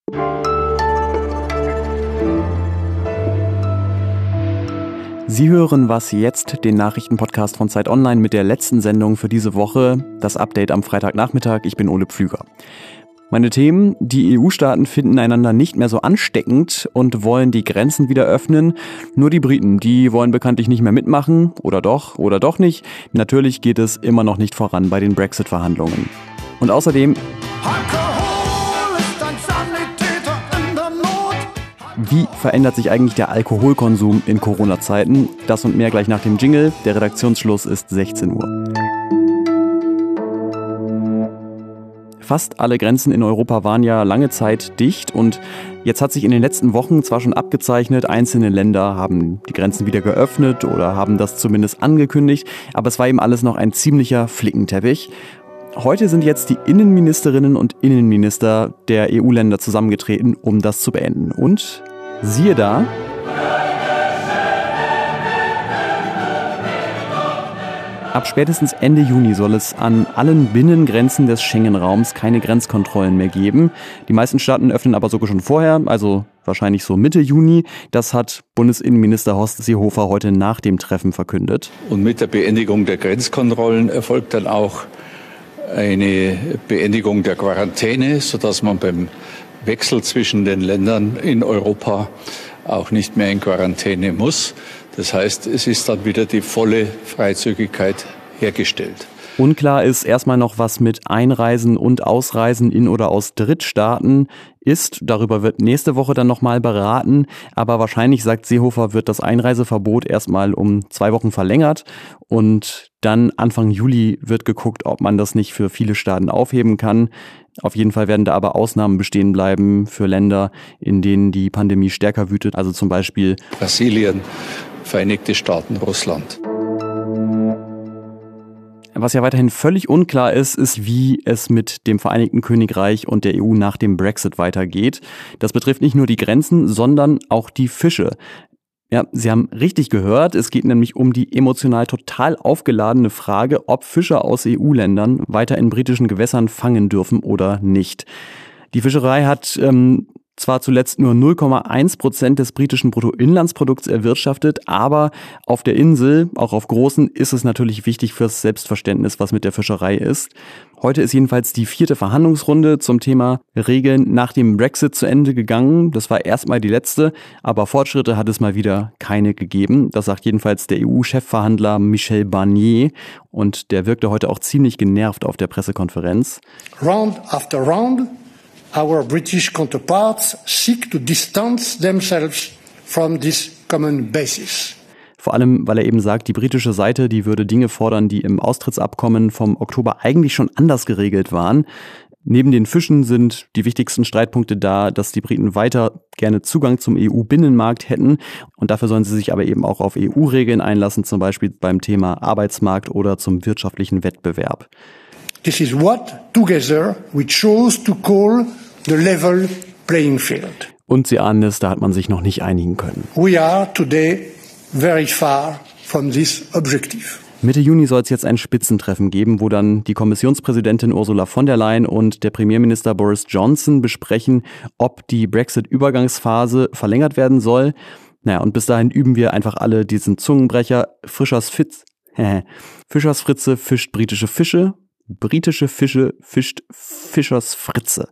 Sie hören Was jetzt, den Nachrichtenpodcast von Zeit Online mit der letzten Sendung für diese Woche, das Update am Freitagnachmittag. Ich bin Ole Pflüger. Meine Themen: Die EU-Staaten finden einander nicht mehr so ansteckend und wollen die Grenzen wieder öffnen. Nur die Briten, die wollen bekanntlich nicht mehr mitmachen. Oder doch nicht. Natürlich geht es immer noch nicht voran bei den Brexit-Verhandlungen. Und außerdem: Wie verändert sich eigentlich der Alkoholkonsum in Corona-Zeiten? Das und mehr gleich nach dem Jingle. Der Redaktionsschluss ist 16 Uhr. Fast alle Grenzen in Europa waren ja lange Zeit dicht und jetzt hat sich in den letzten Wochen zwar schon abgezeichnet, einzelne Länder haben die Grenzen wieder geöffnet oder haben das zumindest angekündigt, aber es war eben alles noch ein ziemlicher Flickenteppich. Heute sind jetzt die Innenministerinnen und Innenminister der EU-Länder zusammengetreten, um das zu beenden. Und siehe da, ab spätestens Ende Juni soll es an allen Binnengrenzen des Schengen-Raums keine Grenzkontrollen mehr geben. Die meisten Staaten öffnen aber sogar schon vorher, also wahrscheinlich so Mitte Juni. Das hat Bundesinnenminister Horst Seehofer heute nach dem Treffen verkündet. Und mit der Beendigung der Grenzkontrollen erfolgt dann auch eine Beendigung der Quarantäne, sodass man beim Wechsel zwischen den Ländern in Europa auch nicht mehr in Quarantäne muss. Das heißt, es ist dann wieder die volle Freizügigkeit hergestellt. Unklar ist erstmal noch, was mit Einreisen und Ausreisen in oder aus Drittstaaten ist. Darüber wird nächste Woche dann nochmal beraten. Aber wahrscheinlich, sagt Seehofer, wird das Einreiseverbot erstmal um 2 Wochen verlängert. Und dann Anfang Juli wird geguckt, ob man das nicht für viele Staaten aufheben kann. Auf jeden Fall werden da aber Ausnahmen bestehen bleiben für Länder, in denen die Pandemie stärker wütet. Also zum Beispiel Brasilien, Vereinigte Staaten, Russland. Was ja weiterhin völlig unklar ist, wie es mit dem Vereinigten Königreich und der EU nach dem Brexit weitergeht. Das betrifft nicht nur die Grenzen, sondern auch die Fische. Ja, Sie haben richtig gehört, es geht nämlich um die emotional total aufgeladene Frage, ob Fischer aus EU-Ländern weiter in britischen Gewässern fangen dürfen oder nicht. Die Fischerei hat zwar zuletzt nur 0,1% des britischen Bruttoinlandsprodukts erwirtschaftet, aber auf der Insel, auch auf großen, ist es natürlich wichtig fürs Selbstverständnis, was mit der Fischerei ist. Heute ist jedenfalls die 4. Verhandlungsrunde zum Thema Regeln nach dem Brexit zu Ende gegangen. Das war erstmal die letzte, aber Fortschritte hat es mal wieder keine gegeben. Das sagt jedenfalls der EU-Chefverhandler Michel Barnier und der wirkte heute auch ziemlich genervt auf der Pressekonferenz. Round after round, our British counterparts seek to distance themselves from this common basis. Vor allem, weil er eben sagt, die britische Seite, die würde Dinge fordern, die im Austrittsabkommen vom Oktober eigentlich schon anders geregelt waren. Neben den Fischen sind die wichtigsten Streitpunkte da, dass die Briten weiter gerne Zugang zum EU-Binnenmarkt hätten. Und dafür sollen sie sich aber eben auch auf EU-Regeln einlassen, zum Beispiel beim Thema Arbeitsmarkt oder zum wirtschaftlichen Wettbewerb. This is what, together, we chose to call the level playing field. Und Sie ahnen es, da hat man sich noch nicht einigen können. We are today very far from this objective. Mitte Juni soll es jetzt ein Spitzentreffen geben, wo dann die Kommissionspräsidentin Ursula von der Leyen und der Premierminister Boris Johnson besprechen, ob die Brexit-Übergangsphase verlängert werden soll. Naja, und bis dahin üben wir einfach alle diesen Zungenbrecher. Fischers Fritze fischt britische Fische. Britische Fische fischt Fischers Fritze.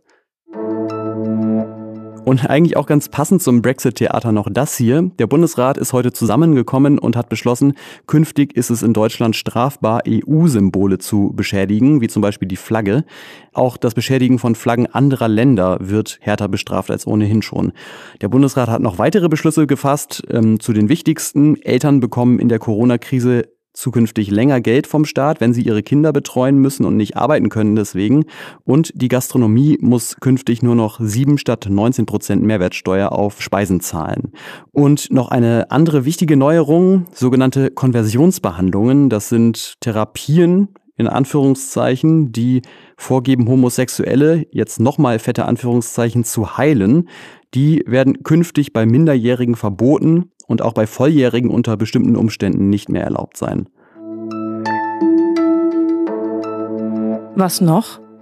Und eigentlich auch ganz passend zum Brexit-Theater noch das hier. Der Bundesrat ist heute zusammengekommen und hat beschlossen, künftig ist es in Deutschland strafbar, EU-Symbole zu beschädigen, wie zum Beispiel die Flagge. Auch das Beschädigen von Flaggen anderer Länder wird härter bestraft als ohnehin schon. Der Bundesrat hat noch weitere Beschlüsse gefasst, zu den wichtigsten. Eltern bekommen in der Corona-Krise zukünftig länger Geld vom Staat, wenn sie ihre Kinder betreuen müssen und nicht arbeiten können deswegen. Und die Gastronomie muss künftig nur noch 7 statt 19% Mehrwertsteuer auf Speisen zahlen. Und noch eine andere wichtige Neuerung, sogenannte Konversionsbehandlungen. Das sind Therapien, in Anführungszeichen, die vorgeben, Homosexuelle, jetzt nochmal fette Anführungszeichen, zu heilen. Die werden künftig bei Minderjährigen verboten und auch bei Volljährigen unter bestimmten Umständen nicht mehr erlaubt sein. Was noch?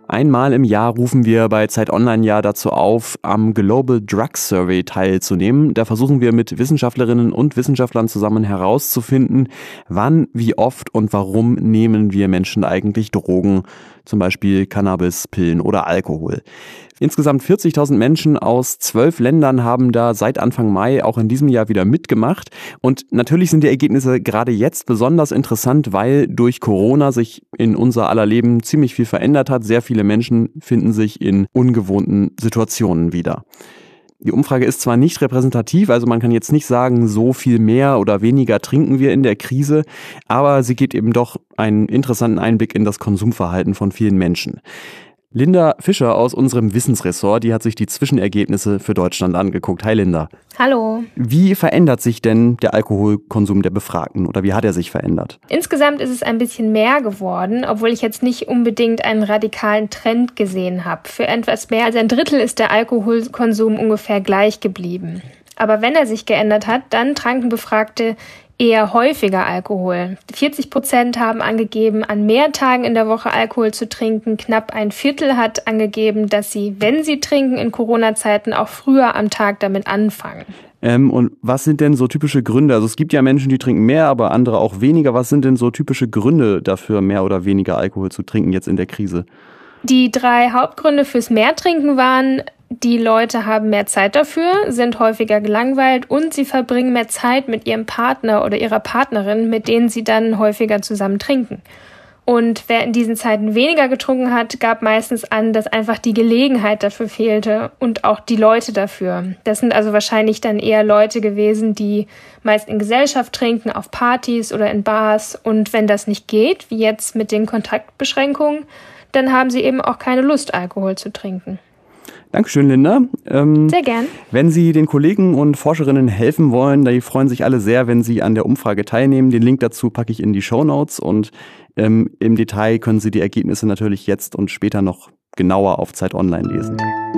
Einmal im Jahr rufen wir bei Zeit Online ja dazu auf, am Global Drug Survey teilzunehmen. Da versuchen wir mit Wissenschaftlerinnen und Wissenschaftlern zusammen herauszufinden, wann, wie oft und warum nehmen wir Menschen eigentlich Drogen, zum Beispiel Cannabis, Pillen oder Alkohol. Insgesamt 40.000 Menschen aus 12 Ländern haben da seit Anfang Mai auch in diesem Jahr wieder mitgemacht. Und natürlich sind die Ergebnisse gerade jetzt besonders interessant, weil durch Corona sich in unser aller Leben ziemlich viel verändert hat. Sehr viele Menschen finden sich in ungewohnten Situationen wieder. Die Umfrage ist zwar nicht repräsentativ, also man kann jetzt nicht sagen, so viel mehr oder weniger trinken wir in der Krise, aber sie gibt eben doch einen interessanten Einblick in das Konsumverhalten von vielen Menschen. Linda Fischer aus unserem Wissensressort, die hat sich die Zwischenergebnisse für Deutschland angeguckt. Hi Linda. Hallo. Wie verändert sich denn der Alkoholkonsum der Befragten oder wie hat er sich verändert? Insgesamt ist es ein bisschen mehr geworden, obwohl ich jetzt nicht unbedingt einen radikalen Trend gesehen habe. Für etwas mehr als ein Drittel ist der Alkoholkonsum ungefähr gleich geblieben. Aber wenn er sich geändert hat, dann tranken Befragte eher häufiger Alkohol. 40% haben angegeben, an mehr Tagen in der Woche Alkohol zu trinken. Knapp ein Viertel hat angegeben, dass sie, wenn sie trinken, in Corona-Zeiten auch früher am Tag damit anfangen. Und was sind denn so typische Gründe? Also es gibt ja Menschen, die trinken mehr, aber andere auch weniger. Was sind denn so typische Gründe dafür, mehr oder weniger Alkohol zu trinken jetzt in der Krise? Die 3 Hauptgründe fürs Mehrtrinken waren: Die Leute haben mehr Zeit dafür, sind häufiger gelangweilt und sie verbringen mehr Zeit mit ihrem Partner oder ihrer Partnerin, mit denen sie dann häufiger zusammen trinken. Und wer in diesen Zeiten weniger getrunken hat, gab meistens an, dass einfach die Gelegenheit dafür fehlte und auch die Leute dafür. Das sind also wahrscheinlich dann eher Leute gewesen, die meist in Gesellschaft trinken, auf Partys oder in Bars. Und wenn das nicht geht, wie jetzt mit den Kontaktbeschränkungen, dann haben sie eben auch keine Lust, Alkohol zu trinken. Dankeschön, Linda. Sehr gern. Wenn Sie den Kollegen und Forscherinnen helfen wollen, die freuen sich alle sehr, wenn Sie an der Umfrage teilnehmen. Den Link dazu packe ich in die Shownotes und im Detail können Sie die Ergebnisse natürlich jetzt und später noch genauer auf Zeit Online lesen.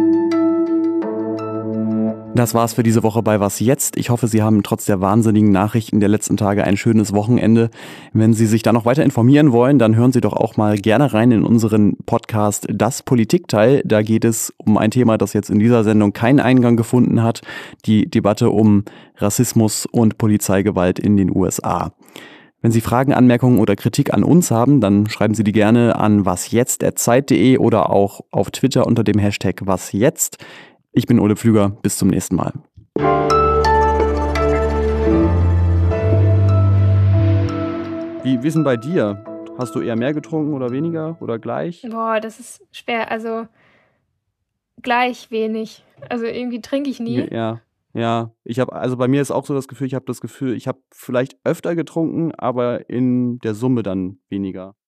Das war's für diese Woche bei Was jetzt? Ich hoffe, Sie haben trotz der wahnsinnigen Nachrichten der letzten Tage ein schönes Wochenende. Wenn Sie sich da noch weiter informieren wollen, dann hören Sie doch auch mal gerne rein in unseren Podcast Das Politikteil. Da geht es um ein Thema, das jetzt in dieser Sendung keinen Eingang gefunden hat. Die Debatte um Rassismus und Polizeigewalt in den USA. Wenn Sie Fragen, Anmerkungen oder Kritik an uns haben, dann schreiben Sie die gerne an wasjetzt@zeit.de oder auch auf Twitter unter dem Hashtag wasjetzt. Ich bin Ole Pflüger, bis zum nächsten Mal. Wie ist denn bei dir? Hast du eher mehr getrunken oder weniger oder gleich? Boah, das ist schwer. Also gleich wenig. Also irgendwie trinke ich nie. Ja. Also bei mir ist auch so das Gefühl, ich habe vielleicht öfter getrunken, aber in der Summe dann weniger.